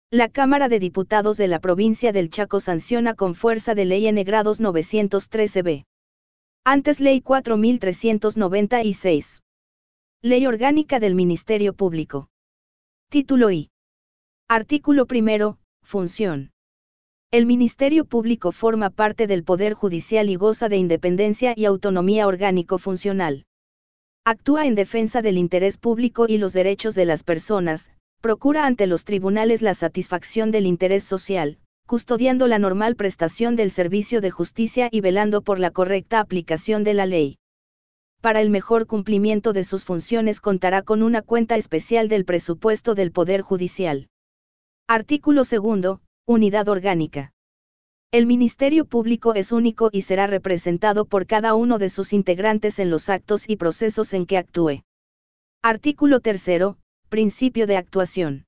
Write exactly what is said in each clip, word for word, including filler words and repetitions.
La Cámara de Diputados de la Provincia del Chaco sanciona con fuerza de ley N grados novecientos trece b. Antes Ley cuatro mil trescientos noventa y seis. Ley Orgánica del Ministerio Público. Título I. Artículo primero. Función. El Ministerio Público forma parte del Poder Judicial y goza de independencia y autonomía orgánico-funcional. Actúa en defensa del interés público y los derechos de las personas, procura ante los tribunales la satisfacción del interés social, custodiando la normal prestación del servicio de justicia y velando por la correcta aplicación de la ley. Para el mejor cumplimiento de sus funciones contará con una cuenta especial del presupuesto del Poder Judicial. Artículo segundo. Unidad orgánica. El Ministerio Público es único y será representado por cada uno de sus integrantes en los actos y procesos en que actúe. Artículo tercero. Principio de actuación.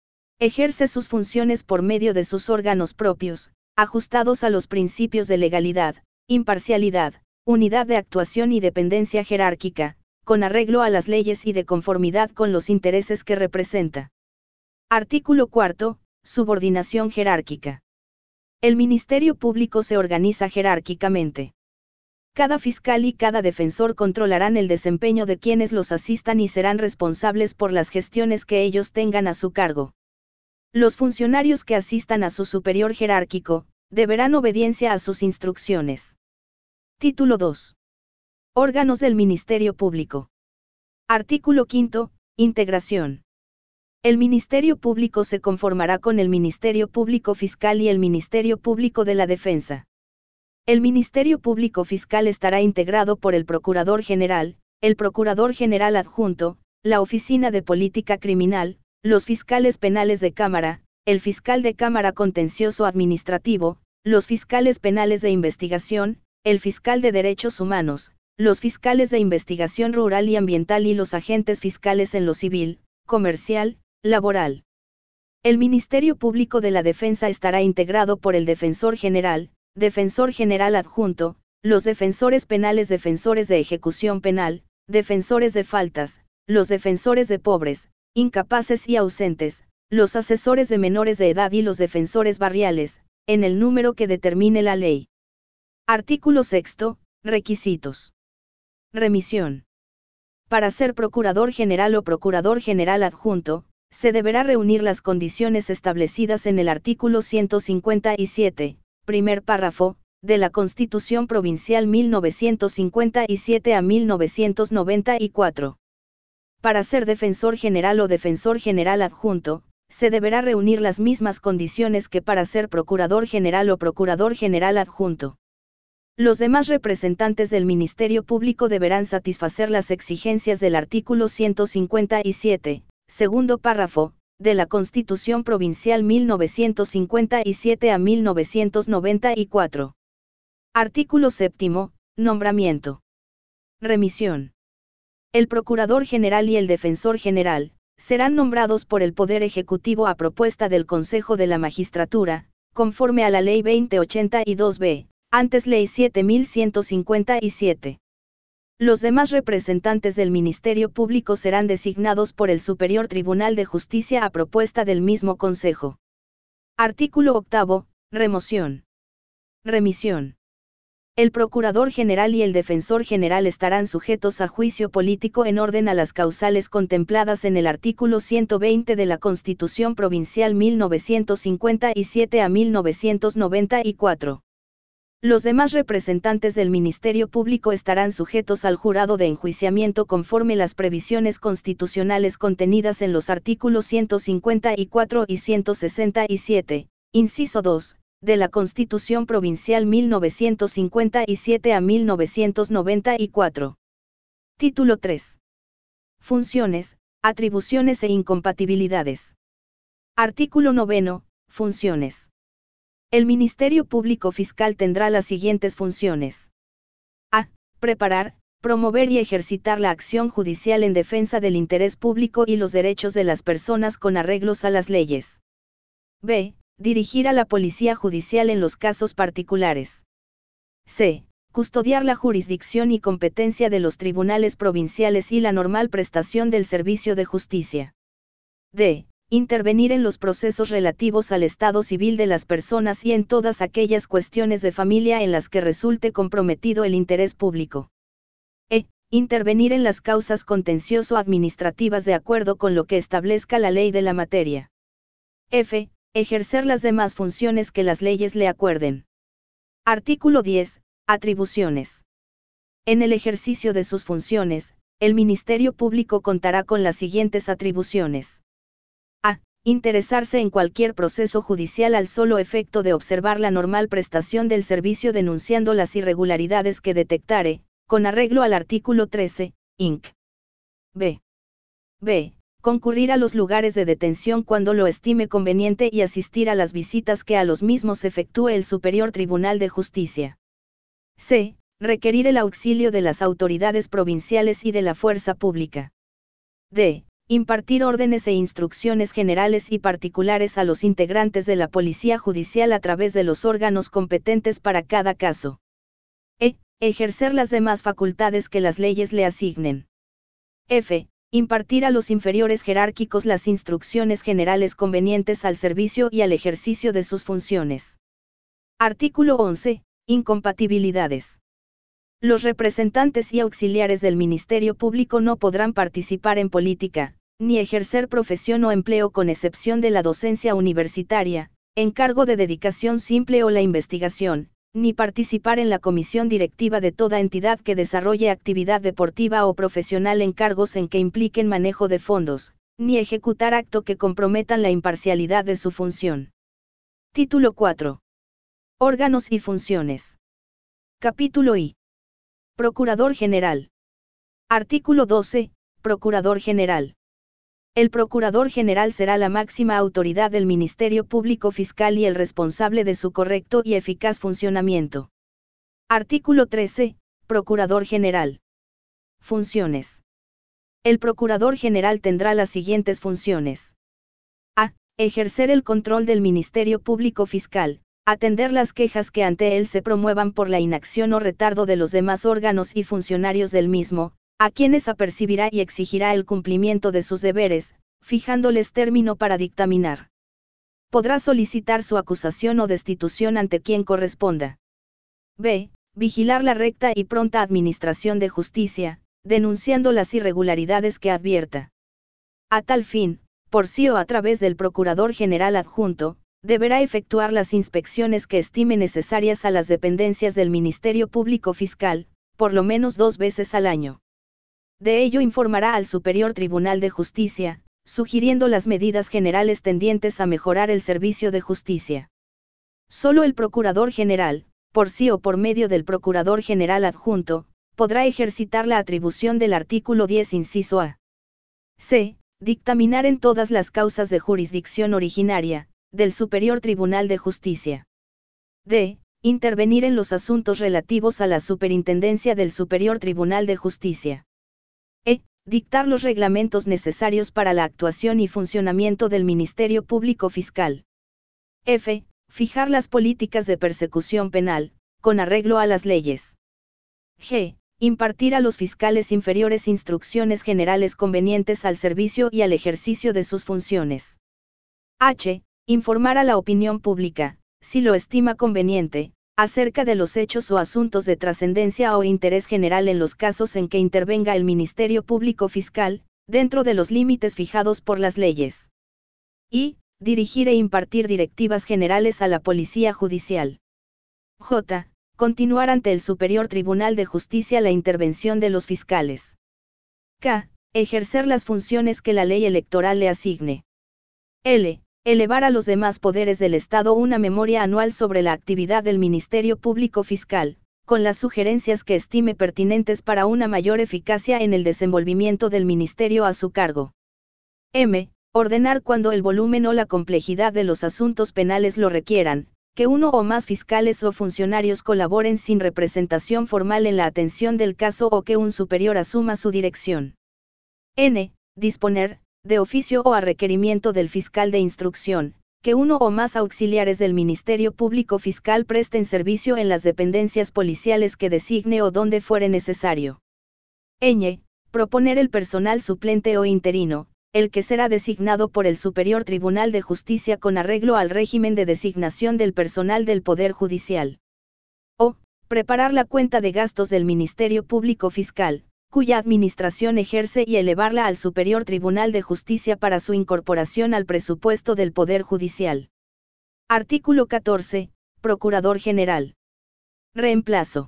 Ejerce sus funciones por medio de sus órganos propios, ajustados a los principios de legalidad, imparcialidad, unidad de actuación y dependencia jerárquica, con arreglo a las leyes y de conformidad con los intereses que representa. Artículo cuarto. Subordinación jerárquica. El Ministerio Público se organiza jerárquicamente. Cada fiscal y cada defensor controlarán el desempeño de quienes los asistan y serán responsables por las gestiones que ellos tengan a su cargo. Los funcionarios que asistan a su superior jerárquico, deberán obediencia a sus instrucciones. Título dos. Órganos del Ministerio Público. Artículo quinto. Integración. El Ministerio Público se conformará con el Ministerio Público Fiscal y el Ministerio Público de la Defensa. El Ministerio Público Fiscal estará integrado por el Procurador General, el Procurador General Adjunto, la Oficina de Política Criminal, los fiscales penales de Cámara, el fiscal de Cámara Contencioso Administrativo, los fiscales penales de investigación, el fiscal de Derechos Humanos, los fiscales de investigación rural y ambiental y los agentes fiscales en lo civil, comercial, laboral. El Ministerio Público de la Defensa estará integrado por el Defensor General, Defensor General Adjunto, los defensores penales, defensores de ejecución penal, defensores de faltas, los defensores de pobres, incapaces y ausentes, los asesores de menores de edad y los defensores barriales, en el número que determine la ley. Artículo sexto. Requisitos. Remisión. Para ser Procurador General o Procurador General Adjunto, se deberá reunir las condiciones establecidas en el artículo ciento cincuenta y siete, primer párrafo, de la Constitución Provincial mil novecientos cincuenta y siete a mil novecientos noventa y cuatro. Para ser Defensor General o Defensor General Adjunto, se deberá reunir las mismas condiciones que para ser Procurador General o Procurador General Adjunto. Los demás representantes del Ministerio Público deberán satisfacer las exigencias del artículo ciento cincuenta y siete, segundo párrafo, de la Constitución Provincial mil novecientos cincuenta y siete a mil novecientos noventa y cuatro. Artículo séptimo. Nombramiento. Remisión. El Procurador General y el Defensor General serán nombrados por el Poder Ejecutivo a propuesta del Consejo de la Magistratura, conforme a la Ley veinte ochenta y dos b, antes Ley siete mil ciento cincuenta y siete. Los demás representantes del Ministerio Público serán designados por el Superior Tribunal de Justicia a propuesta del mismo Consejo. Artículo octavo. Remoción. Remisión. El Procurador General y el Defensor General estarán sujetos a juicio político en orden a las causales contempladas en el artículo ciento veinte de la Constitución Provincial mil novecientos cincuenta y siete a mil novecientos noventa y cuatro. Los demás representantes del Ministerio Público estarán sujetos al jurado de enjuiciamiento conforme las previsiones constitucionales contenidas en los artículos ciento cincuenta y cuatro y ciento sesenta y siete, inciso dos, de la Constitución Provincial mil novecientos cincuenta y siete a mil novecientos noventa y cuatro. Título tres. Funciones, atribuciones e incompatibilidades. Artículo noveno. Funciones. El Ministerio Público Fiscal tendrá las siguientes funciones. A. Preparar, promover y ejercitar la acción judicial en defensa del interés público y los derechos de las personas con arreglos a las leyes. B. Dirigir a la Policía Judicial en los casos particulares. C. Custodiar la jurisdicción y competencia de los tribunales provinciales y la normal prestación del servicio de justicia. D. intervenir en los procesos relativos al estado civil de las personas y en todas aquellas cuestiones de familia en las que resulte comprometido el interés público. E. Intervenir en las causas contencioso-administrativas de acuerdo con lo que establezca la ley de la materia. F. Ejercer las demás funciones que las leyes le acuerden. Artículo diez. Atribuciones. En el ejercicio de sus funciones, el Ministerio Público contará con las siguientes atribuciones. A. Interesarse en cualquier proceso judicial al solo efecto de observar la normal prestación del servicio denunciando las irregularidades que detectare, con arreglo al artículo trece, inc. B. B. Concurrir a los lugares de detención cuando lo estime conveniente y asistir a las visitas que a los mismos efectúe el Superior Tribunal de Justicia. C. Requerir el auxilio de las autoridades provinciales y de la fuerza pública. D. Impartir órdenes e instrucciones generales y particulares a los integrantes de la Policía Judicial a través de los órganos competentes para cada caso. E. Ejercer las demás facultades que las leyes le asignen. F. Impartir a los inferiores jerárquicos las instrucciones generales convenientes al servicio y al ejercicio de sus funciones. Artículo once. Incompatibilidades. Los representantes y auxiliares del Ministerio Público no podrán participar en política, ni ejercer profesión o empleo con excepción de la docencia universitaria, encargo de dedicación simple o la investigación, ni participar en la comisión directiva de toda entidad que desarrolle actividad deportiva o profesional en cargos en que impliquen manejo de fondos, ni ejecutar acto que comprometan la imparcialidad de su función. Título cuatro. Órganos y funciones. Capítulo I. Procurador General. Artículo doce. Procurador General. El Procurador General será la máxima autoridad del Ministerio Público Fiscal y el responsable de su correcto y eficaz funcionamiento. Artículo trece. Procurador General. Funciones. El Procurador General tendrá las siguientes funciones. A. Ejercer el control del Ministerio Público Fiscal, atender las quejas que ante él se promuevan por la inacción o retardo de los demás órganos y funcionarios del mismo, a quienes apercibirá y exigirá el cumplimiento de sus deberes, fijándoles término para dictaminar. Podrá solicitar su acusación o destitución ante quien corresponda. B. Vigilar la recta y pronta administración de justicia, denunciando las irregularidades que advierta. A tal fin, por sí o a través del Procurador General Adjunto, deberá efectuar las inspecciones que estime necesarias a las dependencias del Ministerio Público Fiscal, por lo menos dos veces al año. De ello informará al Superior Tribunal de Justicia, sugiriendo las medidas generales tendientes a mejorar el servicio de justicia. Solo el Procurador General, por sí o por medio del Procurador General Adjunto, podrá ejercitar la atribución del artículo diez inciso A. C. Dictaminar en todas las causas de jurisdicción originaria, del Superior Tribunal de Justicia. D. Intervenir en los asuntos relativos a la superintendencia del Superior Tribunal de Justicia. E. Dictar los reglamentos necesarios para la actuación y funcionamiento del Ministerio Público Fiscal. F. Fijar las políticas de persecución penal, con arreglo a las leyes. G. Impartir a los fiscales inferiores instrucciones generales convenientes al servicio y al ejercicio de sus funciones. H. Informar a la opinión pública, si lo estima conveniente, acerca de los hechos o asuntos de trascendencia o interés general en los casos en que intervenga el Ministerio Público Fiscal, dentro de los límites fijados por las leyes. Y. Dirigir e impartir directivas generales a la Policía Judicial. J. Continuar ante el Superior Tribunal de Justicia la intervención de los fiscales. K. Ejercer las funciones que la ley electoral le asigne. L. Elevar a los demás poderes del Estado una memoria anual sobre la actividad del Ministerio Público Fiscal, con las sugerencias que estime pertinentes para una mayor eficacia en el desenvolvimiento del ministerio a su cargo. M. Ordenar cuando el volumen o la complejidad de los asuntos penales lo requieran, que uno o más fiscales o funcionarios colaboren sin representación formal en la atención del caso o que un superior asuma su dirección. N. Disponer, de oficio o a requerimiento del fiscal de instrucción, que uno o más auxiliares del Ministerio Público Fiscal presten servicio en las dependencias policiales que designe o donde fuere necesario. Ñ. Proponer el personal suplente o interino, el que será designado por el Superior Tribunal de Justicia con arreglo al régimen de designación del personal del Poder Judicial. O, preparar la cuenta de gastos del Ministerio Público Fiscal, cuya administración ejerce y elevarla al Superior Tribunal de Justicia para su incorporación al presupuesto del Poder Judicial. Artículo catorce. Procurador General. Reemplazo.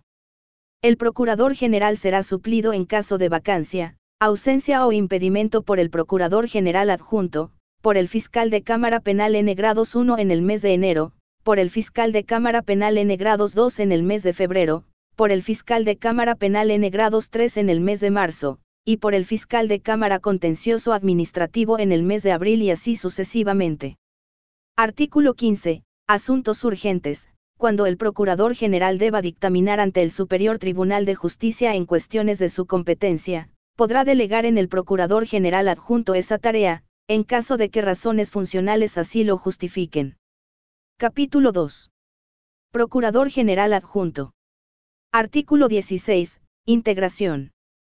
El Procurador General será suplido en caso de vacancia, ausencia o impedimento por el Procurador General Adjunto, por el Fiscal de Cámara Penal N grados uno en el mes de enero, por el Fiscal de Cámara Penal N grados dos en el mes de febrero, por el Fiscal de Cámara Penal N grados tres en el mes de marzo, y por el Fiscal de Cámara Contencioso Administrativo en el mes de abril y así sucesivamente. Artículo quince. Asuntos urgentes. Cuando el Procurador General deba dictaminar ante el Superior Tribunal de Justicia en cuestiones de su competencia, podrá delegar en el Procurador General Adjunto esa tarea, en caso de que razones funcionales así lo justifiquen. Capítulo dos. Procurador General Adjunto. Artículo dieciséis. Integración.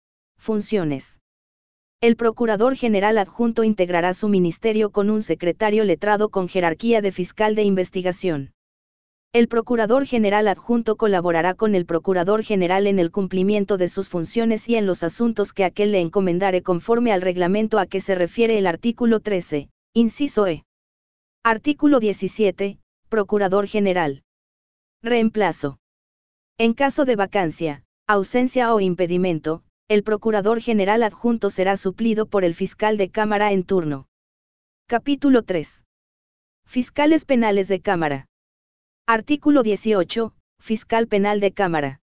Funciones. El Procurador General Adjunto integrará su ministerio con un secretario letrado con jerarquía de fiscal de investigación. El Procurador General Adjunto colaborará con el Procurador General en el cumplimiento de sus funciones y en los asuntos que aquel le encomendare conforme al reglamento a que se refiere el artículo trece, inciso E. Artículo diecisiete. Procurador General. Reemplazo. En caso de vacancia, ausencia o impedimento, el Procurador General Adjunto será suplido por el Fiscal de Cámara en turno. Capítulo tres. Fiscales Penales de Cámara. Artículo dieciocho. Fiscal Penal de Cámara.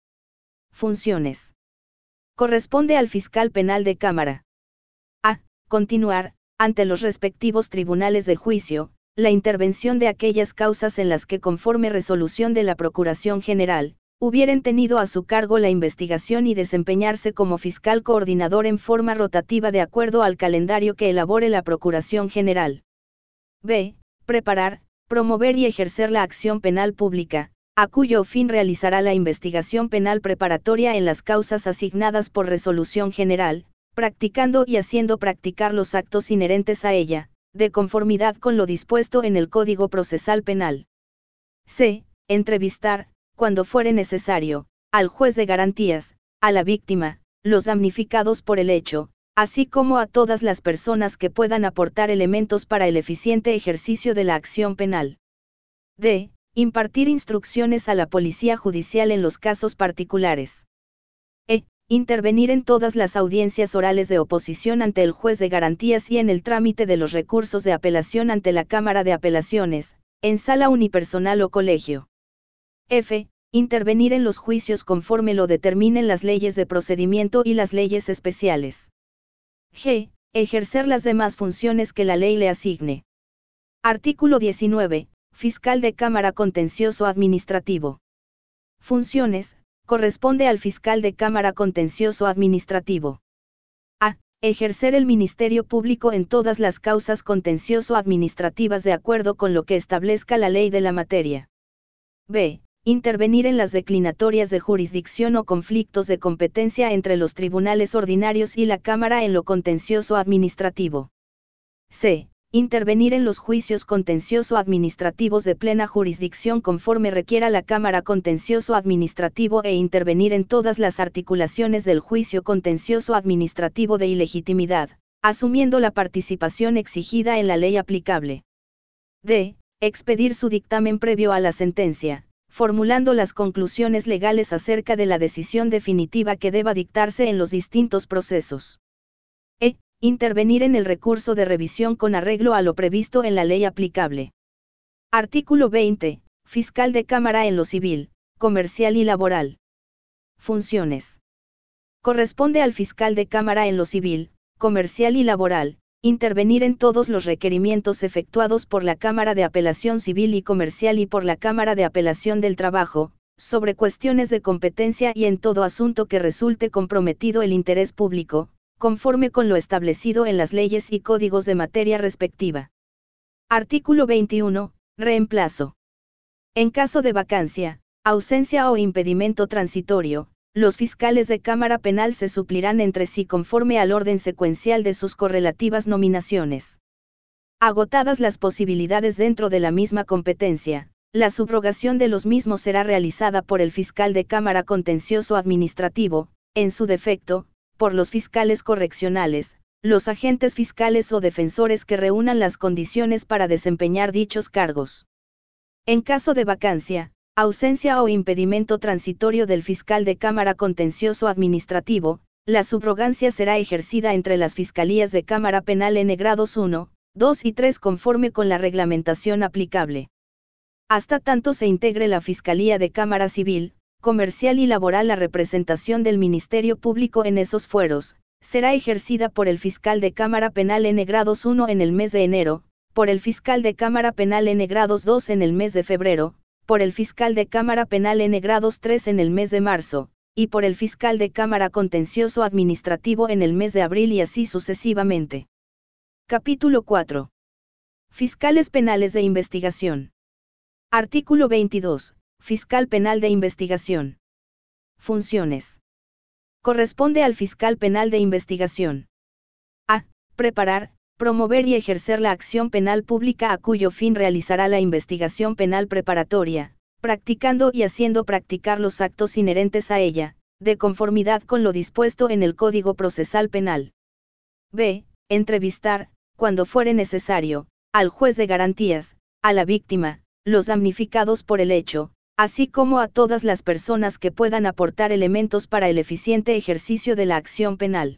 Funciones. Corresponde al Fiscal Penal de Cámara. A. Continuar, ante los respectivos tribunales de juicio, la intervención de aquellas causas en las que conforme resolución de la Procuración General, hubieren tenido a su cargo la investigación y desempeñarse como fiscal coordinador en forma rotativa de acuerdo al calendario que elabore la Procuración General. B. Preparar, promover y ejercer la acción penal pública, a cuyo fin realizará la investigación penal preparatoria en las causas asignadas por resolución general, practicando y haciendo practicar los actos inherentes a ella, de conformidad con lo dispuesto en el Código Procesal Penal. C. Entrevistar, cuando fuere necesario, al juez de garantías, a la víctima, los damnificados por el hecho, así como a todas las personas que puedan aportar elementos para el eficiente ejercicio de la acción penal. D. Impartir instrucciones a la Policía Judicial en los casos particulares. E. Intervenir en todas las audiencias orales de oposición ante el juez de garantías y en el trámite de los recursos de apelación ante la Cámara de Apelaciones, en sala unipersonal o colegio. F. Intervenir en los juicios conforme lo determinen las leyes de procedimiento y las leyes especiales. G. Ejercer las demás funciones que la ley le asigne. Artículo diecinueve. Fiscal de Cámara Contencioso Administrativo. Funciones. Corresponde al Fiscal de Cámara Contencioso Administrativo. A. Ejercer el Ministerio Público en todas las causas contencioso-administrativas de acuerdo con lo que establezca la ley de la materia. B. Intervenir en las declinatorias de jurisdicción o conflictos de competencia entre los tribunales ordinarios y la Cámara en lo contencioso administrativo. C. Intervenir en los juicios contencioso administrativos de plena jurisdicción conforme requiera la Cámara contencioso administrativo e intervenir en todas las articulaciones del juicio contencioso administrativo de ilegitimidad, asumiendo la participación exigida en la ley aplicable. D. Expedir su dictamen previo a la sentencia, formulando las conclusiones legales acerca de la decisión definitiva que deba dictarse en los distintos procesos. E. Intervenir en el recurso de revisión con arreglo a lo previsto en la ley aplicable. Artículo veinte. Fiscal de Cámara en lo civil, comercial y laboral. Funciones. Corresponde al Fiscal de Cámara en lo civil, comercial y laboral, intervenir en todos los requerimientos efectuados por la Cámara de Apelación Civil y Comercial y por la Cámara de Apelación del Trabajo, sobre cuestiones de competencia y en todo asunto que resulte comprometido el interés público, conforme con lo establecido en las leyes y códigos de materia respectiva. Artículo veintiuno. Reemplazo. En caso de vacancia, ausencia o impedimento transitorio, los fiscales de Cámara Penal se suplirán entre sí conforme al orden secuencial de sus correlativas nominaciones. Agotadas las posibilidades dentro de la misma competencia, la subrogación de los mismos será realizada por el fiscal de Cámara Contencioso Administrativo, en su defecto, por los fiscales correccionales, los agentes fiscales o defensores que reúnan las condiciones para desempeñar dichos cargos. En caso de vacancia, ausencia o impedimento transitorio del fiscal de Cámara Contencioso Administrativo, la subrogancia será ejercida entre las Fiscalías de Cámara Penal en grados uno, dos y tres conforme con la reglamentación aplicable. Hasta tanto se integre la Fiscalía de Cámara Civil, Comercial y Laboral, la representación del Ministerio Público en esos fueros será ejercida por el fiscal de Cámara Penal en grados uno en el mes de enero, por el fiscal de Cámara Penal en grados dos en el mes de febrero, por el fiscal de Cámara Penal en grados tres en el mes de marzo, y por el fiscal de Cámara Contencioso Administrativo en el mes de abril y así sucesivamente. Capítulo cuatro. Fiscales penales de investigación. Artículo veintidós. Fiscal penal de investigación. Funciones. Corresponde al fiscal penal de investigación. A. Preparar, promover y ejercer la acción penal pública a cuyo fin realizará la investigación penal preparatoria, practicando y haciendo practicar los actos inherentes a ella, de conformidad con lo dispuesto en el Código Procesal Penal. B. Entrevistar, cuando fuere necesario, al juez de garantías, a la víctima, los damnificados por el hecho, así como a todas las personas que puedan aportar elementos para el eficiente ejercicio de la acción penal.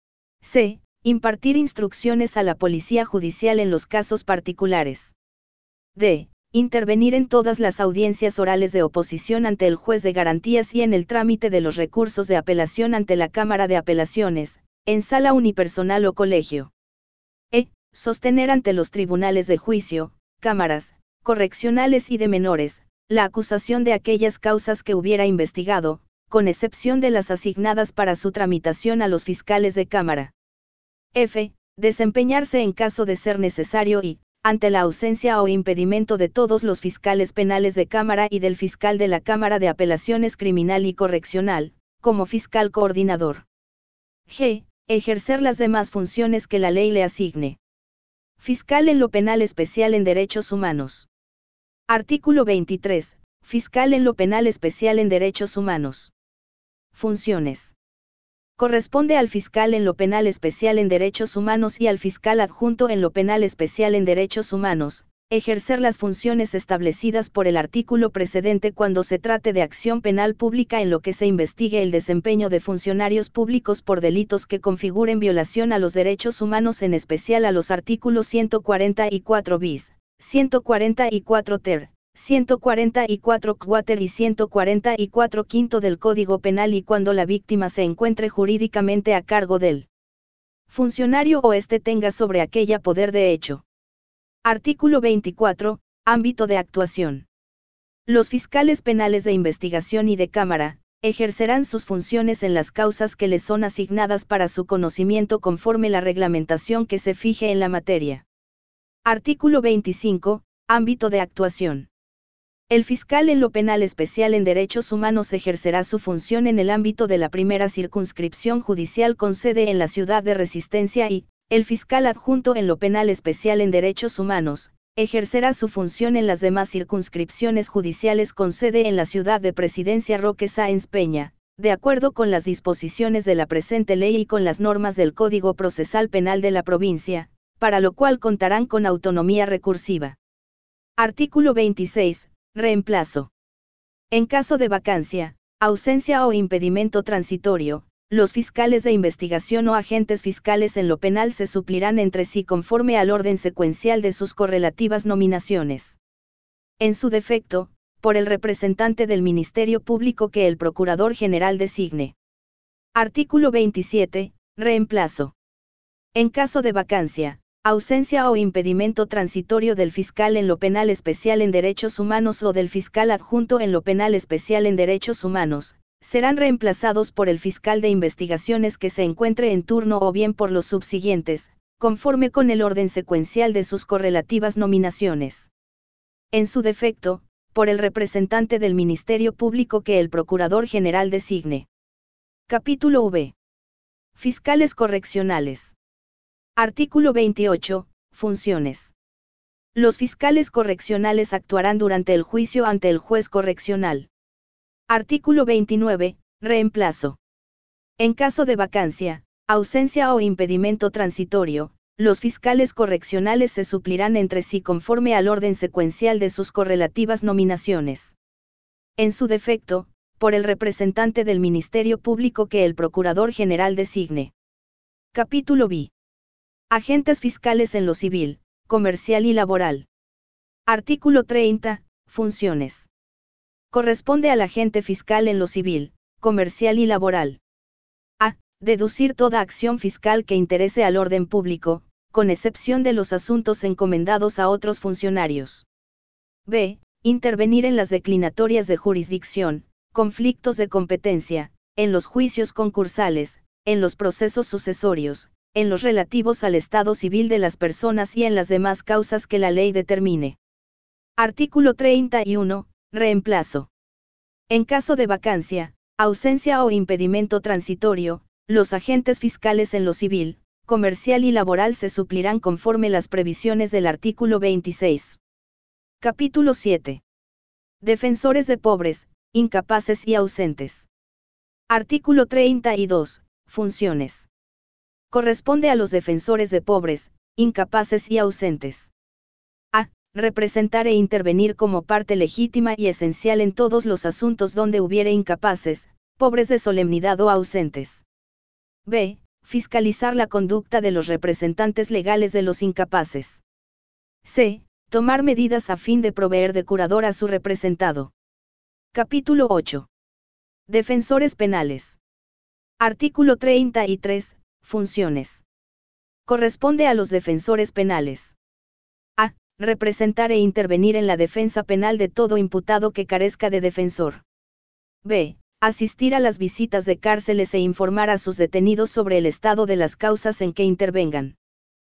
C. Impartir instrucciones a la Policía Judicial en los casos particulares. D. Intervenir en todas las audiencias orales de oposición ante el juez de garantías y en el trámite de los recursos de apelación ante la Cámara de Apelaciones, en sala unipersonal o colegio. E. Sostener ante los tribunales de juicio, cámaras, correccionales y de menores, la acusación de aquellas causas que hubiera investigado, con excepción de las asignadas para su tramitación a los fiscales de Cámara. F. Desempeñarse en caso de ser necesario y, ante la ausencia o impedimento de todos los fiscales penales de Cámara y del fiscal de la Cámara de Apelaciones Criminal y Correccional, como fiscal coordinador. G. Ejercer las demás funciones que la ley le asigne. Fiscal en lo penal especial en derechos humanos. Artículo veintitrés. Fiscal en lo penal especial en derechos humanos. Funciones. Corresponde al fiscal en lo penal especial en derechos humanos y al fiscal adjunto en lo penal especial en derechos humanos, ejercer las funciones establecidas por el artículo precedente cuando se trate de acción penal pública en lo que se investigue el desempeño de funcionarios públicos por delitos que configuren violación a los derechos humanos, en especial a los artículos ciento cuarenta y cuatro bis, ciento cuarenta y cuatro ter, ciento cuarenta y cuatro quater y ciento cuarenta y cuatro quinto del Código Penal, y cuando la víctima se encuentre jurídicamente a cargo del funcionario o éste tenga sobre aquella poder de hecho. Artículo veinticuatro. Ámbito de actuación. Los fiscales penales de investigación y de Cámara ejercerán sus funciones en las causas que les son asignadas para su conocimiento conforme la reglamentación que se fije en la materia. Artículo veinticinco. Ámbito de actuación. El fiscal en lo penal especial en derechos humanos ejercerá su función en el ámbito de la primera circunscripción judicial con sede en la ciudad de resistencia y, el fiscal adjunto en lo penal especial en derechos humanos, ejercerá su función en las demás circunscripciones judiciales con sede en la ciudad de Presidencia Roque Sáenz Peña, de acuerdo con las disposiciones de la presente ley y con las normas del Código Procesal Penal de la provincia, para lo cual contarán con autonomía recursiva. Artículo veintiséis. Reemplazo. En caso de vacancia, ausencia o impedimento transitorio, los fiscales de investigación o agentes fiscales en lo penal se suplirán entre sí conforme al orden secuencial de sus correlativas nominaciones. En su defecto, por el representante del Ministerio Público que el Procurador General designe. Artículo veintisiete. Reemplazo. En caso de vacancia, ausencia o impedimento transitorio del fiscal en lo penal especial en derechos humanos o del fiscal adjunto en lo penal especial en derechos humanos, serán reemplazados por el fiscal de investigaciones que se encuentre en turno o bien por los subsiguientes, conforme con el orden secuencial de sus correlativas nominaciones. En su defecto, por el representante del Ministerio Público que el Procurador General designe. Capítulo V. Fiscales correccionales. Artículo veintiocho. Funciones. Los fiscales correccionales actuarán durante el juicio ante el juez correccional. Artículo veintinueve. Reemplazo. En caso de vacancia, ausencia o impedimento transitorio, los fiscales correccionales se suplirán entre sí conforme al orden secuencial de sus correlativas nominaciones. En su defecto, por el representante del Ministerio Público que el Procurador General designe. Capítulo B. Agentes fiscales en lo civil, comercial y laboral. Artículo treinta. Funciones. Corresponde al agente fiscal en lo civil, comercial y laboral. A. Deducir toda acción fiscal que interese al orden público, con excepción de los asuntos encomendados a otros funcionarios. B. Intervenir en las declinatorias de jurisdicción, conflictos de competencia, en los juicios concursales, en los procesos sucesorios, en los relativos al estado civil de las personas y en las demás causas que la ley determine. Artículo treinta y uno. Reemplazo. En caso de vacancia, ausencia o impedimento transitorio, los agentes fiscales en lo civil, comercial y laboral se suplirán conforme las previsiones del artículo veintiséis. Capítulo siete. Defensores de pobres, incapaces y ausentes. Artículo treinta y dos. Funciones. Corresponde a los defensores de pobres, incapaces y ausentes. A. Representar e intervenir como parte legítima y esencial en todos los asuntos donde hubiere incapaces, pobres de solemnidad o ausentes. B. Fiscalizar la conducta de los representantes legales de los incapaces. C. Tomar medidas a fin de proveer de curador a su representado. Capítulo ocho. Defensores penales. Artículo treinta y tres. Funciones. Corresponde a los defensores penales. A. Representar e intervenir en la defensa penal de todo imputado que carezca de defensor. B. Asistir a las visitas de cárceles e informar a sus detenidos sobre el estado de las causas en que intervengan.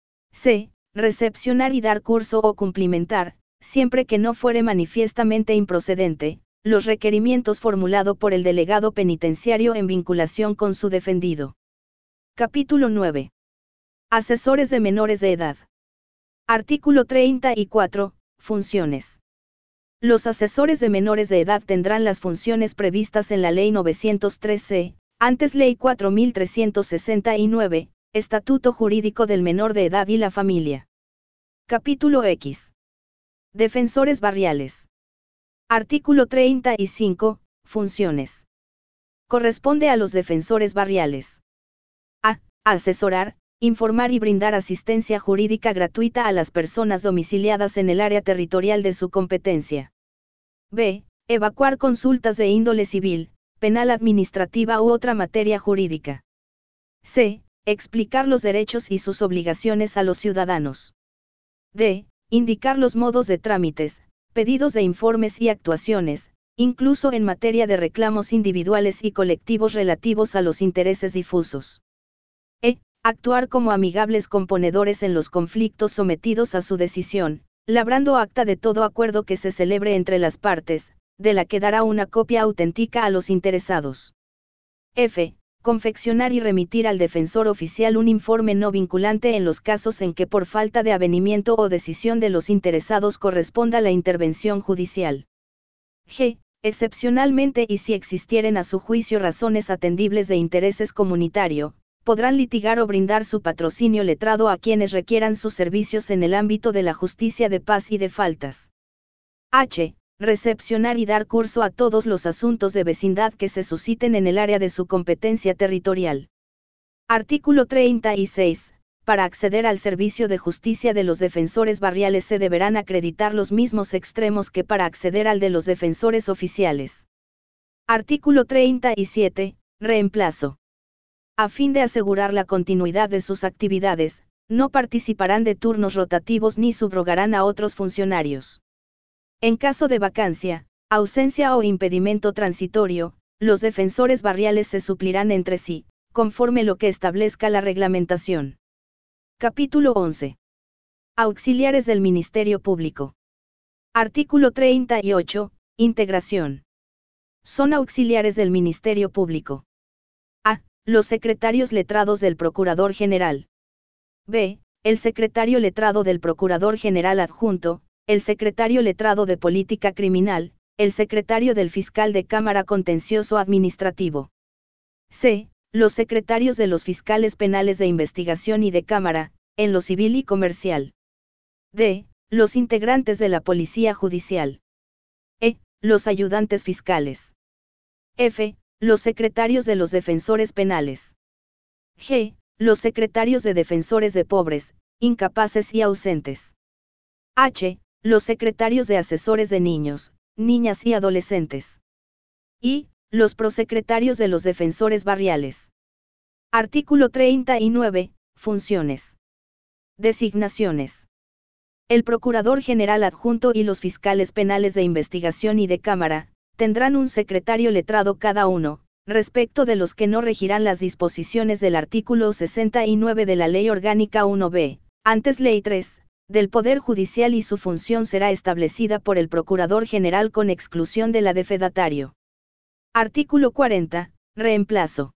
C. Recepcionar y dar curso o cumplimentar, siempre que no fuere manifiestamente improcedente, los requerimientos formulado por el delegado penitenciario en vinculación con su defendido. Capítulo nueve. Asesores de menores de edad. Artículo treinta y cuatro. Funciones. Los asesores de menores de edad tendrán las funciones previstas en la Ley novecientos tres C, antes Ley cuatro mil trescientos sesenta y nueve, Estatuto Jurídico del Menor de Edad y la Familia. Capítulo X. Defensores barriales. Artículo treinta y cinco. Funciones. Corresponde a los defensores barriales. A. Asesorar, informar y brindar asistencia jurídica gratuita a las personas domiciliadas en el área territorial de su competencia. B. Evacuar consultas de índole civil, penal administrativa u otra materia jurídica. C. Explicar los derechos y sus obligaciones a los ciudadanos. D. Indicar los modos de trámites, pedidos de informes y actuaciones, incluso en materia de reclamos individuales y colectivos relativos a los intereses difusos. E. Actuar como amigables componedores en los conflictos sometidos a su decisión, labrando acta de todo acuerdo que se celebre entre las partes, de la que dará una copia auténtica a los interesados. F. Confeccionar y remitir al defensor oficial un informe no vinculante en los casos en que por falta de avenimiento o decisión de los interesados corresponda la intervención judicial. G. Excepcionalmente y si existieren a su juicio razones atendibles de intereses comunitario, podrán litigar o brindar su patrocinio letrado a quienes requieran sus servicios en el ámbito de la justicia de paz y de faltas. H. Recepcionar y dar curso a todos los asuntos de vecindad que se susciten en el área de su competencia territorial. Artículo treinta y seis. Para acceder al servicio de justicia de los defensores barriales se deberán acreditar los mismos extremos que para acceder al de los defensores oficiales. Artículo treinta y siete. Reemplazo. A fin de asegurar la continuidad de sus actividades, no participarán de turnos rotativos ni subrogarán a otros funcionarios. En caso de vacancia, ausencia o impedimento transitorio, los defensores barriales se suplirán entre sí, conforme lo que establezca la reglamentación. Capítulo once. Auxiliares del Ministerio Público. Artículo treinta y ocho. Integración. Son auxiliares del Ministerio Público. A. Los secretarios letrados del Procurador General. B. El secretario letrado del Procurador General Adjunto, el secretario letrado de Política Criminal, el secretario del Fiscal de Cámara Contencioso Administrativo. C. Los secretarios de los fiscales penales de investigación y de Cámara, en lo civil y comercial. D. Los integrantes de la Policía Judicial. E. Los ayudantes fiscales. F. Los secretarios de los defensores penales. G. Los secretarios de defensores de pobres, incapaces y ausentes. H. Los secretarios de asesores de niños, niñas y adolescentes. I. Los prosecretarios de los defensores barriales. Artículo treinta y nueve. Funciones. Designaciones. El Procurador General Adjunto y los fiscales penales de investigación y de Cámara, tendrán un secretario letrado cada uno, respecto de los que no regirán las disposiciones del artículo sesenta y nueve de la Ley Orgánica uno B, antes Ley tres, del Poder Judicial y su función será establecida por el Procurador General con exclusión de la de fedatario. Artículo cuarenta. Reemplazo.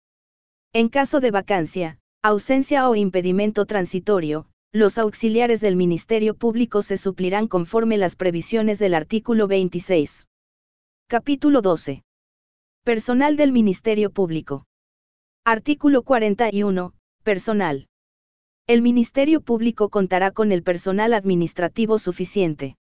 En caso de vacancia, ausencia o impedimento transitorio, los auxiliares del Ministerio Público se suplirán conforme las previsiones del artículo veintiséis. Capítulo doce. Personal del Ministerio Público. Artículo cuarenta y uno. Personal. El Ministerio Público contará con el personal administrativo suficiente.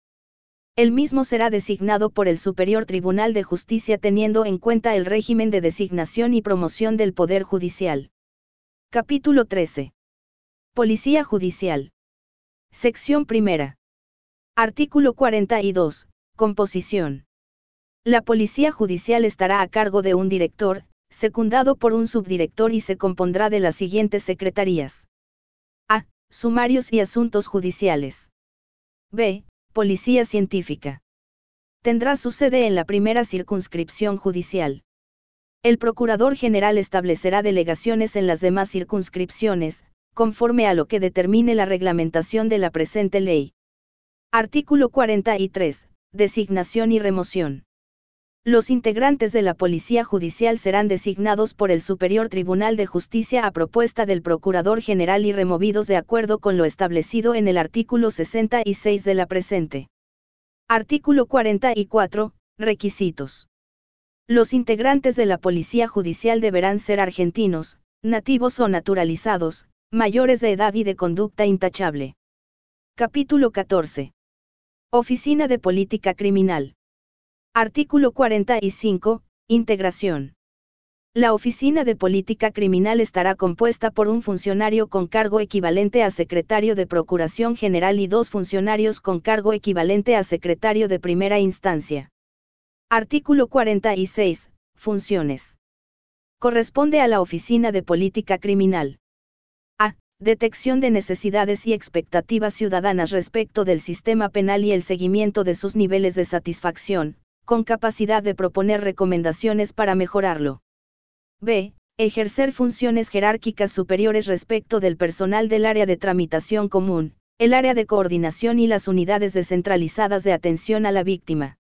El mismo será designado por el Superior Tribunal de Justicia teniendo en cuenta el régimen de designación y promoción del Poder Judicial. Capítulo trece. Policía Judicial. Sección primera. Artículo cuarenta y dos. Composición. La Policía Judicial estará a cargo de un director, secundado por un subdirector y se compondrá de las siguientes secretarías. A. Sumarios y Asuntos Judiciales. B. Policía Científica. Tendrá su sede en la primera circunscripción judicial. El Procurador General establecerá delegaciones en las demás circunscripciones, conforme a lo que determine la reglamentación de la presente ley. Artículo cuarenta y tres. Designación y remoción. Los integrantes de la Policía Judicial serán designados por el Superior Tribunal de Justicia a propuesta del Procurador General y removidos de acuerdo con lo establecido en el artículo sesenta y seis de la presente. Artículo cuarenta y cuatro. Requisitos. Los integrantes de la Policía Judicial deberán ser argentinos, nativos o naturalizados, mayores de edad y de conducta intachable. Capítulo catorce. Oficina de Política Criminal. Artículo cuarenta y cinco. Integración. La Oficina de Política Criminal estará compuesta por un funcionario con cargo equivalente a secretario de Procuración General y dos funcionarios con cargo equivalente a secretario de primera instancia. Artículo cuarenta y seis. Funciones. Corresponde a la Oficina de Política Criminal. A. Detección de necesidades y expectativas ciudadanas respecto del sistema penal y el seguimiento de sus niveles de satisfacción, con capacidad de proponer recomendaciones para mejorarlo. B. Ejercer funciones jerárquicas superiores respecto del personal del área de tramitación común, el área de coordinación y las unidades descentralizadas de atención a la víctima.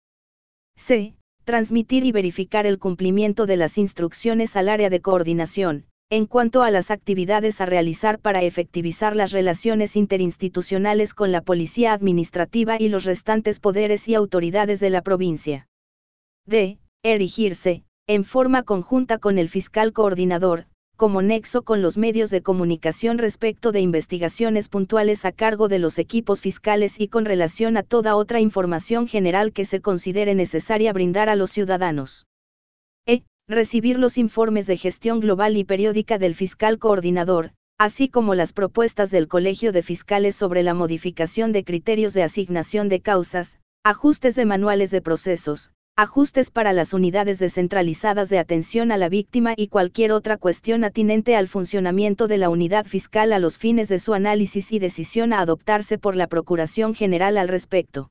C. Transmitir y verificar el cumplimiento de las instrucciones al área de coordinación, en cuanto a las actividades a realizar para efectivizar las relaciones interinstitucionales con la Policía Administrativa y los restantes poderes y autoridades de la provincia. D. Erigirse, en forma conjunta con el fiscal coordinador, como nexo con los medios de comunicación respecto de investigaciones puntuales a cargo de los equipos fiscales y con relación a toda otra información general que se considere necesaria brindar a los ciudadanos. E. Recibir los informes de gestión global y periódica del fiscal coordinador, así como las propuestas del Colegio de Fiscales sobre la modificación de criterios de asignación de causas, ajustes de manuales de procesos, ajustes para las unidades descentralizadas de atención a la víctima y cualquier otra cuestión atinente al funcionamiento de la unidad fiscal a los fines de su análisis y decisión a adoptarse por la Procuración General al respecto.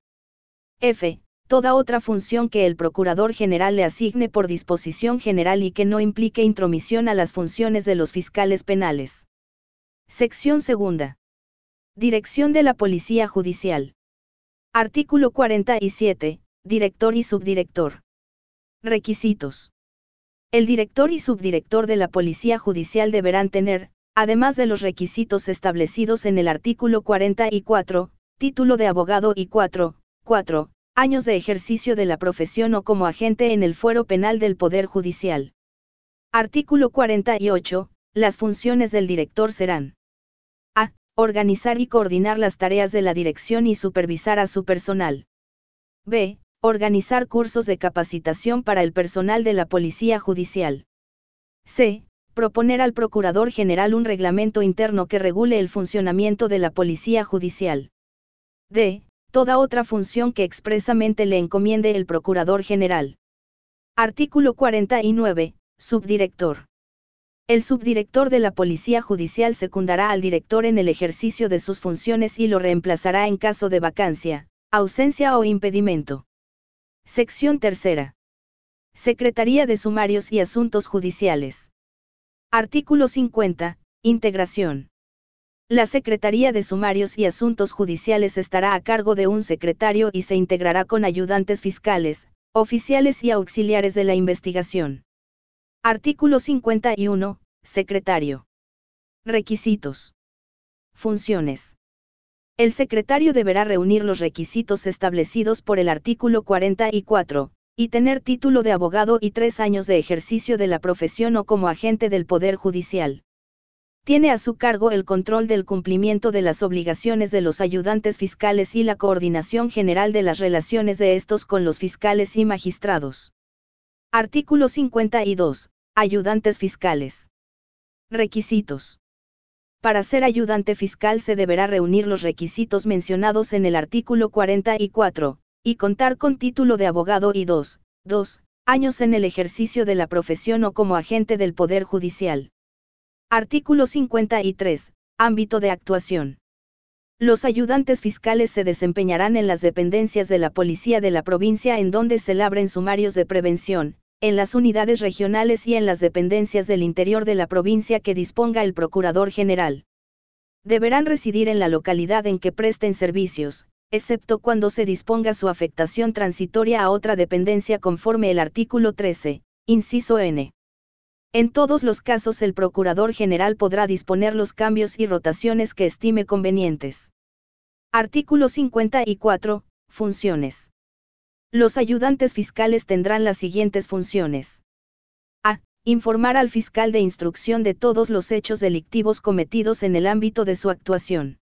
F. Toda otra función que el Procurador General le asigne por disposición general y que no implique intromisión a las funciones de los fiscales penales. Sección segunda. Dirección de la Policía Judicial. Artículo cuarenta y siete. Director y subdirector. Requisitos. El director y subdirector de la Policía Judicial deberán tener, además de los requisitos establecidos en el artículo cuarenta y cuatro, título de abogado y cuatro, cuatro, años de ejercicio de la profesión o como agente en el fuero penal del Poder Judicial. Artículo cuarenta y ocho. Las funciones del director serán: A. Organizar y coordinar las tareas de la dirección y supervisar a su personal. B. Organizar cursos de capacitación para el personal de la Policía Judicial. C. Proponer al Procurador General un reglamento interno que regule el funcionamiento de la Policía Judicial. D. Toda otra función que expresamente le encomiende el Procurador General. Artículo cuarenta y nueve. Subdirector. El subdirector de la Policía Judicial secundará al director en el ejercicio de sus funciones y lo reemplazará en caso de vacancia, ausencia o impedimento. Sección tercera. Secretaría de Sumarios y Asuntos Judiciales. Artículo cincuenta. Integración. La Secretaría de Sumarios y Asuntos Judiciales estará a cargo de un secretario y se integrará con ayudantes fiscales, oficiales y auxiliares de la investigación. Artículo cincuenta y uno. Secretario. Requisitos. Funciones. El secretario deberá reunir los requisitos establecidos por el artículo cuarenta y cuatro, y tener título de abogado y tres años de ejercicio de la profesión o como agente del Poder Judicial. Tiene a su cargo el control del cumplimiento de las obligaciones de los ayudantes fiscales y la coordinación general de las relaciones de estos con los fiscales y magistrados. Artículo cincuenta y dos. Ayudantes fiscales. Requisitos. Para ser ayudante fiscal se deberá reunir los requisitos mencionados en el artículo cuarenta y cuatro, y contar con título de abogado y dos, dos años en el ejercicio de la profesión o como agente del Poder Judicial. Artículo cincuenta y tres. Ámbito de actuación. Los ayudantes fiscales se desempeñarán en las dependencias de la Policía de la provincia en donde se labren sumarios de prevención, en las unidades regionales y en las dependencias del interior de la provincia que disponga el Procurador General. Deberán residir en la localidad en que presten servicios, excepto cuando se disponga su afectación transitoria a otra dependencia conforme el artículo trece, inciso N. En todos los casos el Procurador General podrá disponer los cambios y rotaciones que estime convenientes. Artículo cincuenta y cuatro. Funciones. Los ayudantes fiscales tendrán las siguientes funciones. A. Informar al fiscal de instrucción de todos los hechos delictivos cometidos en el ámbito de su actuación.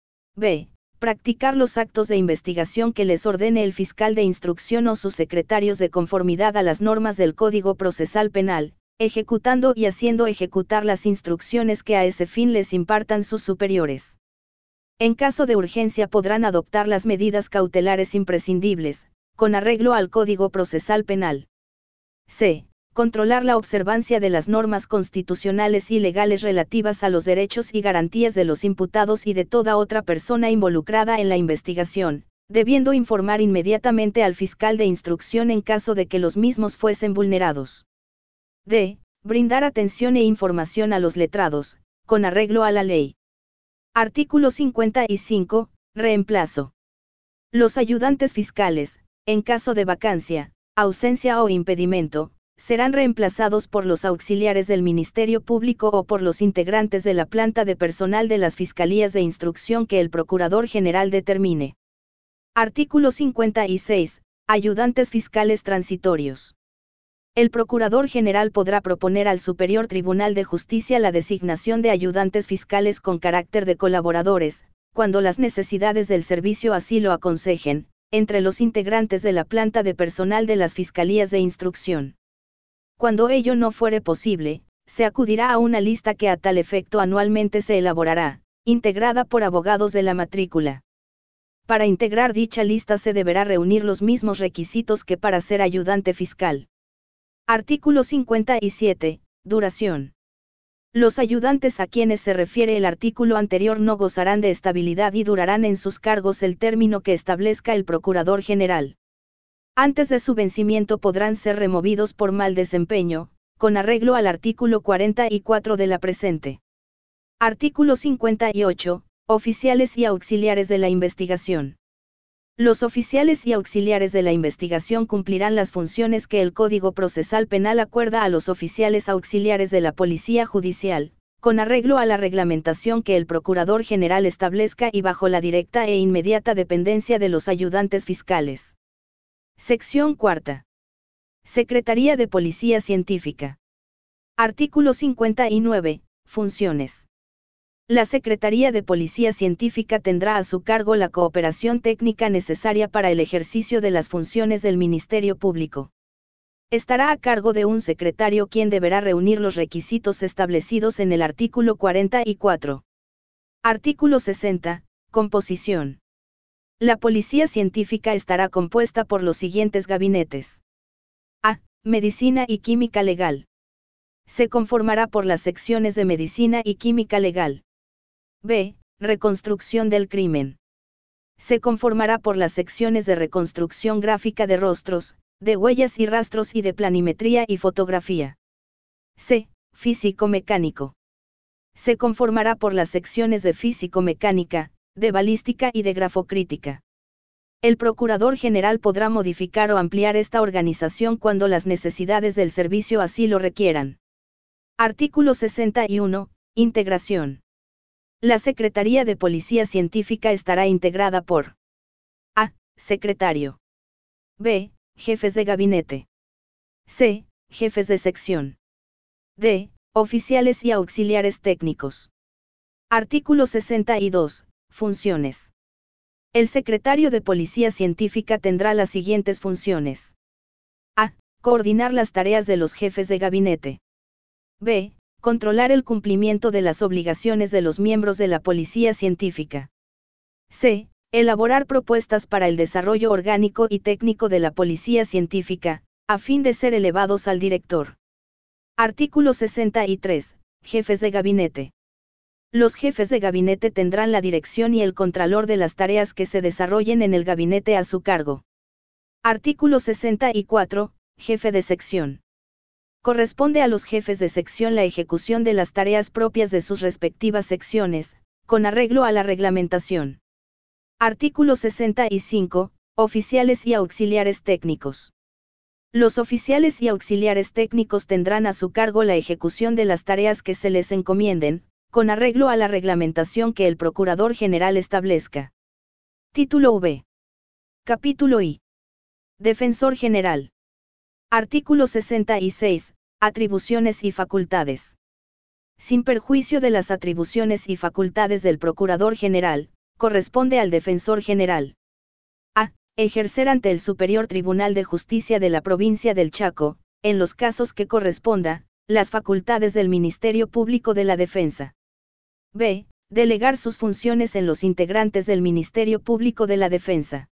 B. Practicar los actos de investigación que les ordene el fiscal de instrucción o sus secretarios de conformidad a las normas del Código Procesal Penal, ejecutando y haciendo ejecutar las instrucciones que a ese fin les impartan sus superiores. En caso de urgencia podrán adoptar las medidas cautelares imprescindibles, con arreglo al Código Procesal Penal. C. Controlar la observancia de las normas constitucionales y legales relativas a los derechos y garantías de los imputados y de toda otra persona involucrada en la investigación, debiendo informar inmediatamente al fiscal de instrucción en caso de que los mismos fuesen vulnerados. D. Brindar atención e información a los letrados, con arreglo a la ley. Artículo cincuenta y cinco. Reemplazo. Los ayudantes fiscales, en caso de vacancia, ausencia o impedimento, serán reemplazados por los auxiliares del Ministerio Público o por los integrantes de la planta de personal de las Fiscalías de Instrucción que el Procurador General determine. Artículo cincuenta y seis. Ayudantes fiscales transitorios. El Procurador General podrá proponer al Superior Tribunal de Justicia la designación de ayudantes fiscales con carácter de colaboradores, cuando las necesidades del servicio así lo aconsejen, entre los integrantes de la planta de personal de las Fiscalías de Instrucción. Cuando ello no fuere posible, se acudirá a una lista que a tal efecto anualmente se elaborará, integrada por abogados de la matrícula. Para integrar dicha lista se deberá reunir los mismos requisitos que para ser ayudante fiscal. Artículo cincuenta y siete. Duración. Los ayudantes a quienes se refiere el artículo anterior no gozarán de estabilidad y durarán en sus cargos el término que establezca el Procurador General. Antes de su vencimiento podrán ser removidos por mal desempeño, con arreglo al artículo cuarenta y cuatro de la presente. Artículo cincuenta y ocho. Oficiales y auxiliares de la investigación. Los oficiales y auxiliares de la investigación cumplirán las funciones que el Código Procesal Penal acuerda a los oficiales auxiliares de la Policía Judicial, con arreglo a la reglamentación que el Procurador General establezca y bajo la directa e inmediata dependencia de los ayudantes fiscales. Sección cuarta. Secretaría de Policía Científica. Artículo cincuenta y nueve. Funciones. La Secretaría de Policía Científica tendrá a su cargo la cooperación técnica necesaria para el ejercicio de las funciones del Ministerio Público. Estará a cargo de un secretario quien deberá reunir los requisitos establecidos en el artículo cuarenta y cuatro. Artículo sesenta. Composición. La Policía Científica estará compuesta por los siguientes gabinetes. A. Medicina y Química Legal. Se conformará por las secciones de Medicina y Química Legal. B. Reconstrucción del crimen. Se conformará por las secciones de reconstrucción gráfica de rostros, de huellas y rastros y de planimetría y fotografía. C. Físico-mecánico. Se conformará por las secciones de físico-mecánica, de balística y de grafocrítica. El Procurador General podrá modificar o ampliar esta organización cuando las necesidades del servicio así lo requieran. Artículo sesenta y uno. Integración. La Secretaría de Policía Científica estará integrada por A. Secretario. B. Jefes de gabinete. C. Jefes de sección. D. Oficiales y auxiliares técnicos. Artículo sesenta y dos. Funciones. El secretario de Policía Científica tendrá las siguientes funciones. A. Coordinar las tareas de los jefes de gabinete. B. Controlar el cumplimiento de las obligaciones de los miembros de la Policía Científica. C. Elaborar propuestas para el desarrollo orgánico y técnico de la Policía Científica, a fin de ser elevados al director. Artículo sesenta y tres. Jefes de gabinete. Los jefes de gabinete tendrán la dirección y el contralor de las tareas que se desarrollen en el gabinete a su cargo. Artículo sesenta y cuatro. Jefe de sección. Corresponde a los jefes de sección la ejecución de las tareas propias de sus respectivas secciones, con arreglo a la reglamentación. Artículo sesenta y cinco. Oficiales y auxiliares técnicos. Los oficiales y auxiliares técnicos tendrán a su cargo la ejecución de las tareas que se les encomienden, con arreglo a la reglamentación que el Procurador General establezca. Título V. Capítulo I. Defensor General. Artículo sesenta y seis. Atribuciones y facultades. Sin perjuicio de las atribuciones y facultades del Procurador General, corresponde al Defensor General. A. Ejercer ante el Superior Tribunal de Justicia de la Provincia del Chaco, en los casos que corresponda, las facultades del Ministerio Público de la Defensa. B. Delegar sus funciones en los integrantes del Ministerio Público de la Defensa.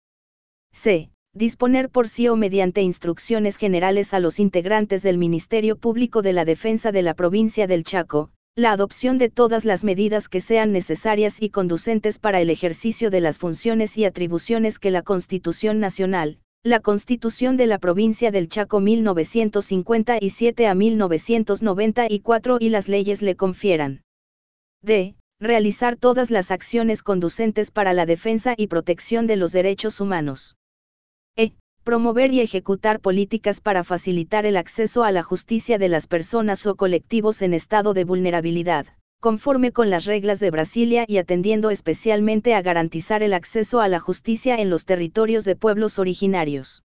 C. Disponer por sí o mediante instrucciones generales a los integrantes del Ministerio Público de la Defensa de la Provincia del Chaco, la adopción de todas las medidas que sean necesarias y conducentes para el ejercicio de las funciones y atribuciones que la Constitución Nacional, la Constitución de la Provincia del Chaco mil novecientos cincuenta y siete a mil novecientos noventa y cuatro y las leyes le confieran. D. Realizar todas las acciones conducentes para la defensa y protección de los derechos humanos. E. Promover y ejecutar políticas para facilitar el acceso a la justicia de las personas o colectivos en estado de vulnerabilidad, conforme con las reglas de Brasilia y atendiendo especialmente a garantizar el acceso a la justicia en los territorios de pueblos originarios.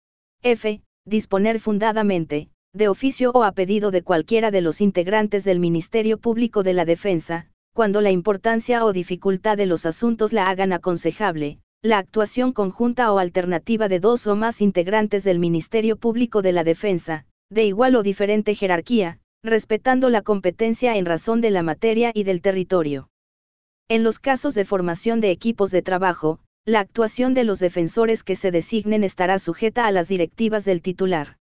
F. Disponer fundadamente, de oficio o a pedido de cualquiera de los integrantes del Ministerio Público de la Defensa, cuando la importancia o dificultad de los asuntos la hagan aconsejable, la actuación conjunta o alternativa de dos o más integrantes del Ministerio Público de la Defensa, de igual o diferente jerarquía, respetando la competencia en razón de la materia y del territorio. En los casos de formación de equipos de trabajo, la actuación de los defensores que se designen estará sujeta a las directivas del titular.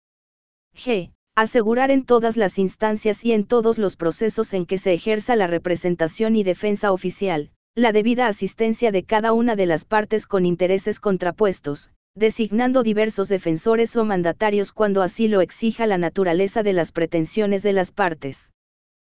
G. Asegurar en todas las instancias y en todos los procesos en que se ejerza la representación y defensa oficial, la debida asistencia de cada una de las partes con intereses contrapuestos, designando diversos defensores o mandatarios cuando así lo exija la naturaleza de las pretensiones de las partes.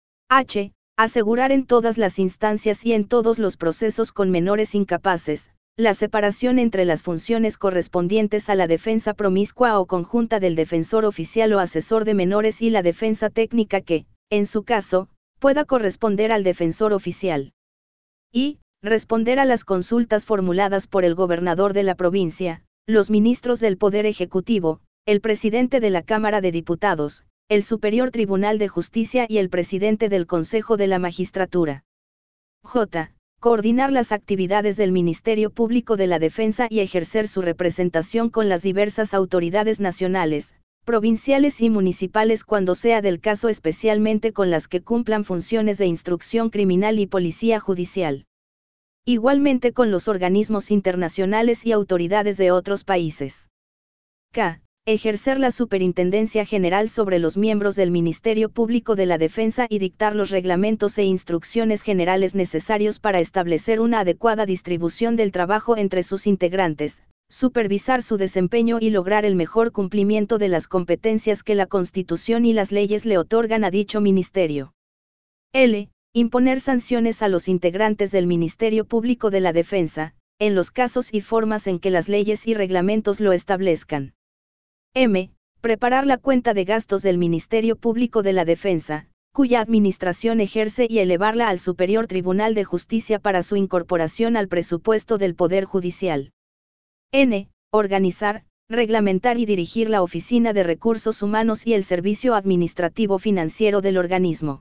H. Asegurar en todas las instancias y en todos los procesos con menores incapaces, La separación entre las funciones correspondientes a la defensa promiscua o conjunta del defensor oficial o asesor de menores y la defensa técnica que, en su caso, pueda corresponder al defensor oficial. Y, responder a las consultas formuladas por el gobernador de la provincia, los ministros del Poder Ejecutivo, el presidente de la Cámara de Diputados, el Superior Tribunal de Justicia y el presidente del Consejo de la Magistratura. J. Coordinar las actividades del Ministerio Público de la Defensa y ejercer su representación con las diversas autoridades nacionales, provinciales y municipales cuando sea del caso, especialmente con las que cumplan funciones de instrucción criminal y policía judicial. Igualmente con los organismos internacionales y autoridades de otros países. K. Ejercer la superintendencia general sobre los miembros del Ministerio Público de la Defensa y dictar los reglamentos e instrucciones generales necesarios para establecer una adecuada distribución del trabajo entre sus integrantes, supervisar su desempeño y lograr el mejor cumplimiento de las competencias que la Constitución y las leyes le otorgan a dicho ministerio. L. Imponer sanciones a los integrantes del Ministerio Público de la Defensa, en los casos y formas en que las leyes y reglamentos lo establezcan. M. Preparar la cuenta de gastos del Ministerio Público de la Defensa, cuya administración ejerce, y elevarla al Superior Tribunal de Justicia para su incorporación al presupuesto del Poder Judicial. N. Organizar, reglamentar y dirigir la Oficina de Recursos Humanos y el Servicio Administrativo Financiero del organismo.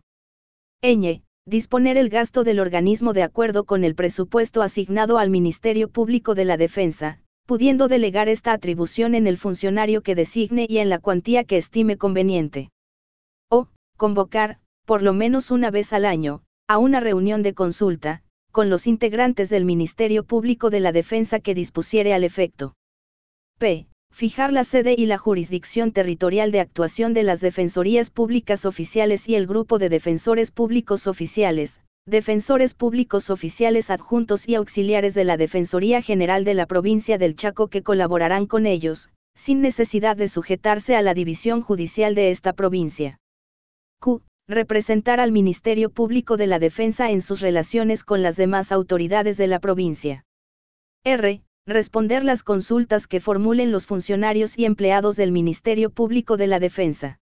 Ñ. Disponer el gasto del organismo de acuerdo con el presupuesto asignado al Ministerio Público de la Defensa, pudiendo delegar esta atribución en el funcionario que designe y en la cuantía que estime conveniente. O, convocar, por lo menos una vez al año, a una reunión de consulta, con los integrantes del Ministerio Público de la Defensa que dispusiere al efecto. P. Fijar la sede y la jurisdicción territorial de actuación de las Defensorías Públicas Oficiales y el Grupo de Defensores Públicos Oficiales, Defensores Públicos Oficiales adjuntos y auxiliares de la Defensoría General de la Provincia del Chaco que colaborarán con ellos, sin necesidad de sujetarse a la división judicial de esta provincia. Q. Representar al Ministerio Público de la Defensa en sus relaciones con las demás autoridades de la provincia. R. Responder las consultas que formulen los funcionarios y empleados del Ministerio Público de la Defensa.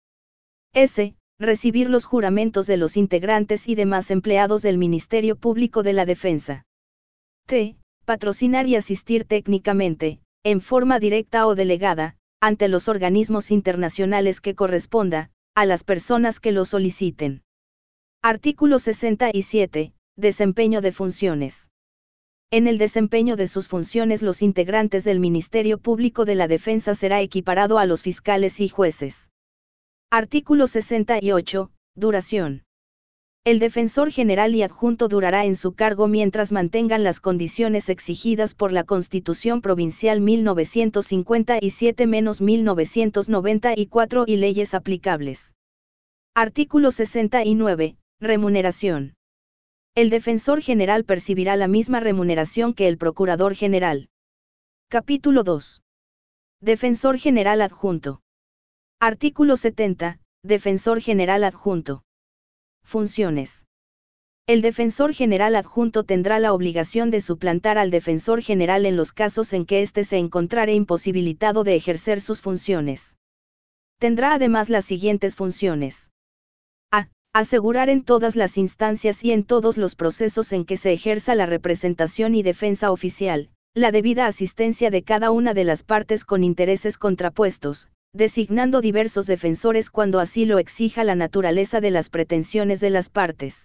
S. Recibir los juramentos de los integrantes y demás empleados del Ministerio Público de la Defensa. T. Patrocinar y asistir técnicamente, en forma directa o delegada, ante los organismos internacionales que corresponda, a las personas que lo soliciten. Artículo sesenta y siete. Desempeño de funciones. En el desempeño de sus funciones los integrantes del Ministerio Público de la Defensa será equiparado a los fiscales y jueces. Artículo sesenta y ocho. Duración. El defensor general y adjunto durará en su cargo mientras mantengan las condiciones exigidas por la Constitución Provincial mil novecientos cincuenta y siete menos mil novecientos noventa y cuatro y leyes aplicables. Artículo sesenta y nueve. Remuneración. El defensor general percibirá la misma remuneración que el procurador general. Capítulo dos. Defensor general adjunto. Artículo setenta. Defensor general adjunto. Funciones. El defensor general adjunto tendrá la obligación de suplantar al defensor general en los casos en que éste se encontrare imposibilitado de ejercer sus funciones. Tendrá además las siguientes funciones. A. Asegurar en todas las instancias y en todos los procesos en que se ejerza la representación y defensa oficial, la debida asistencia de cada una de las partes con intereses contrapuestos, designando diversos defensores cuando así lo exija la naturaleza de las pretensiones de las partes.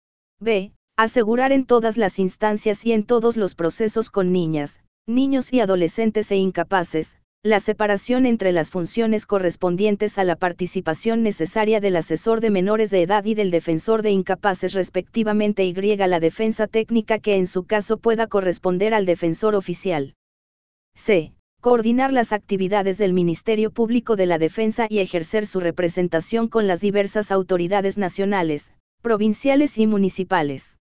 B. Asegurar en todas las instancias y en todos los procesos con niñas, niños y adolescentes e incapaces, la separación entre las funciones correspondientes a la participación necesaria del asesor de menores de edad y del defensor de incapaces respectivamente, y la defensa técnica que en su caso pueda corresponder al defensor oficial. C. Coordinar las actividades del Ministerio Público de la Defensa y ejercer su representación con las diversas autoridades nacionales, provinciales y municipales.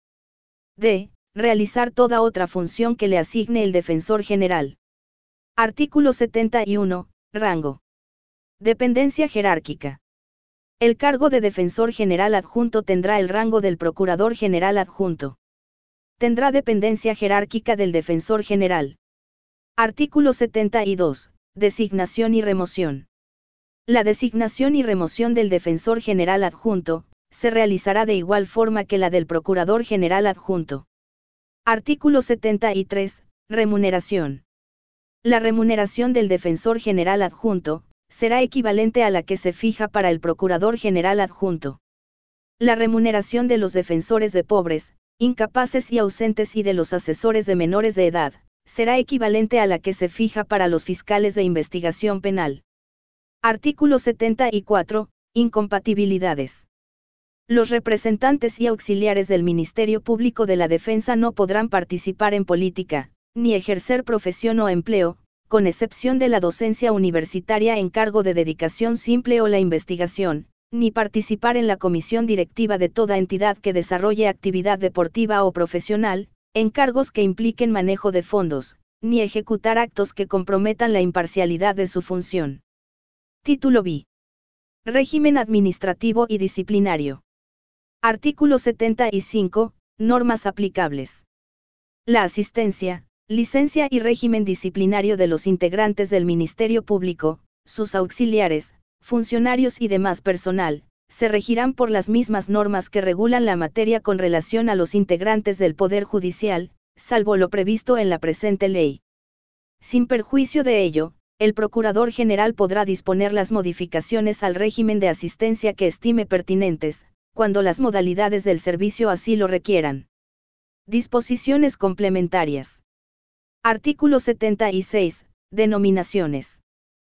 D. Realizar toda otra función que le asigne el defensor general. Artículo setenta y uno. Rango. Dependencia jerárquica. El cargo de defensor general adjunto tendrá el rango del procurador general adjunto. tendrá dependencia jerárquica del Defensor General. Artículo setenta y dos. Designación y remoción. La designación y remoción del Defensor General Adjunto, se realizará de igual forma que la del Procurador General Adjunto. Artículo setenta y tres. Remuneración. La remuneración del Defensor General Adjunto, será equivalente a la que se fija para el Procurador General Adjunto. La remuneración de los defensores de pobres, incapaces y ausentes y de los asesores de menores de edad, será equivalente a la que se fija para los fiscales de investigación penal. Artículo setenta y cuatro. Incompatibilidades. Los representantes y auxiliares del Ministerio Público de la Defensa no podrán participar en política, ni ejercer profesión o empleo, con excepción de la docencia universitaria en cargo de dedicación simple o la investigación, ni participar en la comisión directiva de toda entidad que desarrolle actividad deportiva o profesional, en cargos que impliquen manejo de fondos, ni ejecutar actos que comprometan la imparcialidad de su función. Título B. Régimen administrativo y disciplinario. Artículo setenta y cinco. Normas aplicables. La asistencia, licencia y régimen disciplinario de los integrantes del Ministerio Público, sus auxiliares, funcionarios y demás personal, se regirán por las mismas normas que regulan la materia con relación a los integrantes del Poder Judicial, salvo lo previsto en la presente ley. Sin perjuicio de ello, el Procurador General podrá disponer las modificaciones al régimen de asistencia que estime pertinentes, cuando las modalidades del servicio así lo requieran. Disposiciones complementarias. Artículo setenta y seis. Denominaciones.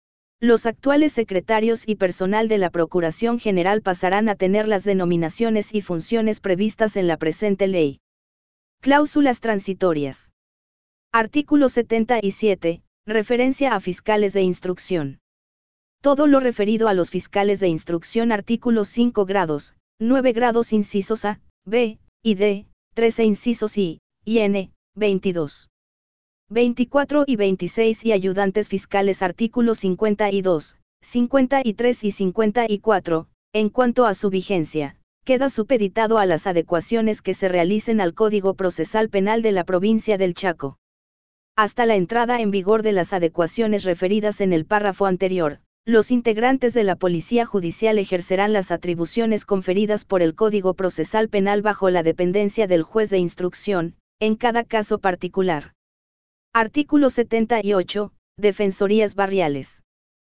Los actuales secretarios y personal de la Procuración General pasarán a tener las denominaciones y funciones previstas en la presente ley. Cláusulas transitorias. Artículo setenta y siete. Referencia a fiscales de instrucción. Todo lo referido a los fiscales de instrucción. Artículo cinco grados, nueve grados incisos A, B, y D, trece incisos I, y N, veintidós. veinticuatro y veintiséis y ayudantes fiscales. Artículos cincuenta y dos, cincuenta y tres y cincuenta y cuatro, en cuanto a su vigencia, queda supeditado a las adecuaciones que se realicen al Código Procesal Penal de la provincia del Chaco. Hasta la entrada en vigor de las adecuaciones referidas en el párrafo anterior, los integrantes de la Policía Judicial ejercerán las atribuciones conferidas por el Código Procesal Penal bajo la dependencia del juez de instrucción, en cada caso particular. Artículo setenta y ocho. Defensorías barriales.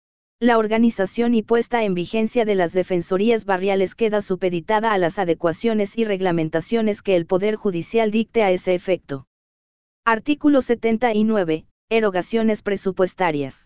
La organización y puesta en vigencia de las defensorías barriales queda supeditada a las adecuaciones y reglamentaciones que el Poder Judicial dicte a ese efecto. Artículo setenta y nueve. Erogaciones presupuestarias.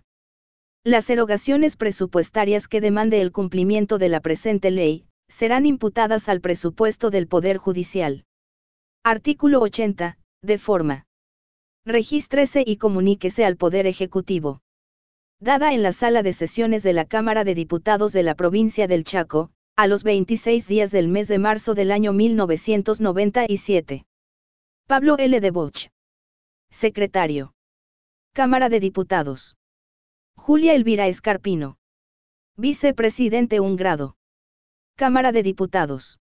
Las erogaciones presupuestarias que demande el cumplimiento de la presente ley, serán imputadas al presupuesto del Poder Judicial. Artículo ochenta. De forma. Regístrese y comuníquese al Poder Ejecutivo. Dada en la Sala de Sesiones de la Cámara de Diputados de la Provincia del Chaco, a los veintiséis días del mes de marzo del año mil novecientos noventa y siete. Pablo L. de Boch. Secretario. Cámara de Diputados. Julia Elvira Escarpino. Vicepresidente un grado. Cámara de Diputados.